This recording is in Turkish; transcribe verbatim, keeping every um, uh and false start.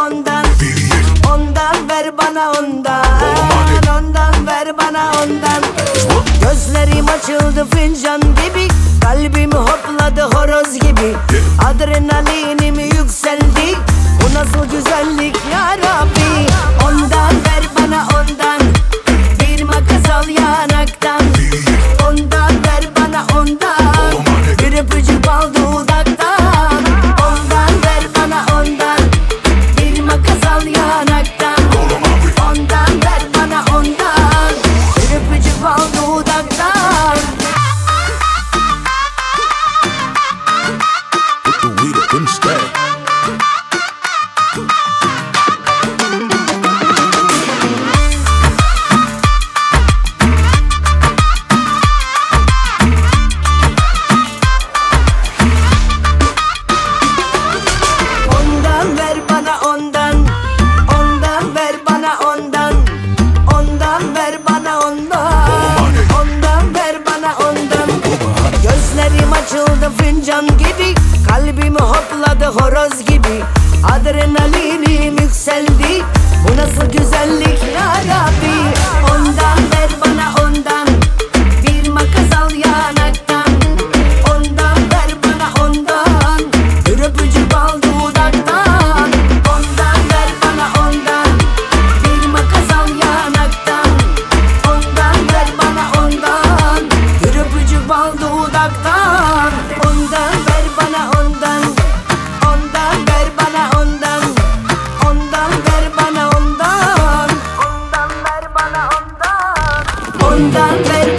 ondan. Ondan ver bana ondan. Ondan ver bana ondan. Gözlerim açıldı fincan gibi, kalbim hopladı horoz gibi. Adrenalinim yükseldi, bu nasıl güzellik ya Rabbi. Ondan ver bana ondan, bir makas al yanaktan. Ondan ver bana ondan, bir öpücük al dudaktan. Ondan ver bana ondan, bir makas al yanaktan. Ondan ver bana ondan, bir öpücük al dudaktan. Put the weed up in the stack. Ondan ver bana ondan, ondan ver bana ondan. Ondan ver bana ondan, ondan ver bana ondan. Gözlerim açıldı fincan gibi, kalbim hopladı horoz gibi. Adrenalinim yükseldi, bu nasıl güzellik ya Rabbi. Ondan ver bana ondan, bir makas al yanaktan. Ondan ver bana ondan, bir öpücük al dudaktan. Ondan ver bana ondan, bir makas al yanaktan. Ondan ver bana ondan, bir öpücük al dudaktan. Ondan ver bana ondan, ondan ver bana ondan. Ondan ver bana ondan, ondan ver bana ondan. Ondan ver